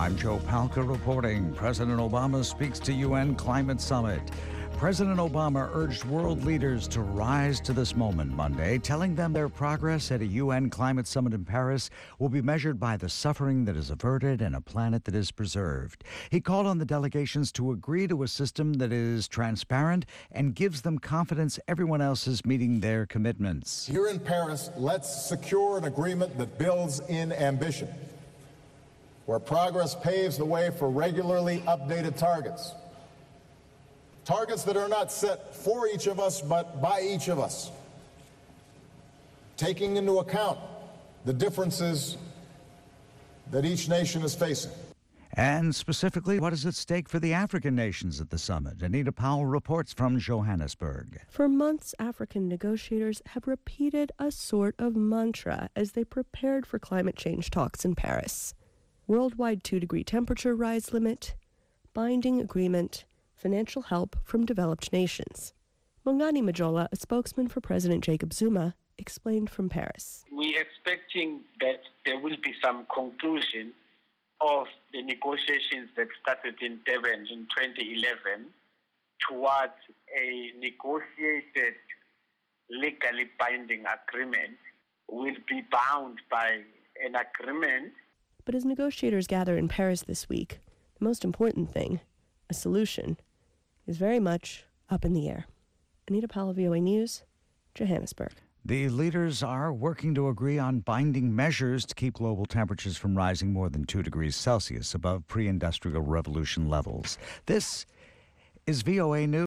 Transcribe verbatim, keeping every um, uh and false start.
I'm Joe Palca reporting. President Obama speaks to U N Climate Summit. President Obama urged world leaders to rise to this moment Monday, telling them their progress at a U N climate summit in Paris will be measured by the suffering that is averted and a planet that is preserved. He called on the delegations to agree to a system that is transparent and gives them confidence everyone else is meeting their commitments. Here in Paris, let's secure an agreement that builds in ambition, where progress paves the way for regularly updated targets. Targets that are not set for each of us, but by each of us, taking into account the differences that each nation is facing. And specifically, what is at stake for the African nations at the summit? Anita Powell reports from Johannesburg. For months, African negotiators have repeated a sort of mantra as they prepared for climate change talks in Paris. Worldwide two-degree temperature rise limit, binding agreement, financial help from developed nations. Mongani Majola, a spokesman for President Jacob Zuma, explained from Paris. We're expecting that there will be some conclusion of the negotiations that started in Durban in twenty eleven towards a negotiated, legally binding agreement. Will be bound by an agreement. But as negotiators gather in Paris this week, the most important thing, a solution, is very much up in the air. Anita Powell, V O A News, Johannesburg. The leaders are working to agree on binding measures to keep global temperatures from rising more than two degrees Celsius above pre-industrial revolution levels. This is V O A News.